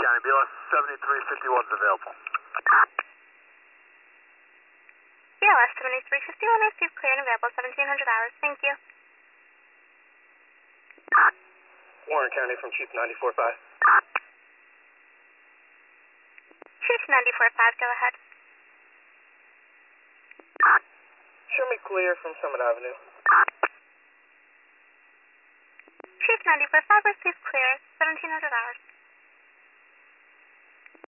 County, BLS 7351 is available. BLS 7351 received clear and available 1700 hours. Thank you. Warren County from Chief 94.5. Chief 94.5, go ahead. Show me clear from Summit Avenue. Chief 94.5 received clear, 1700 hours.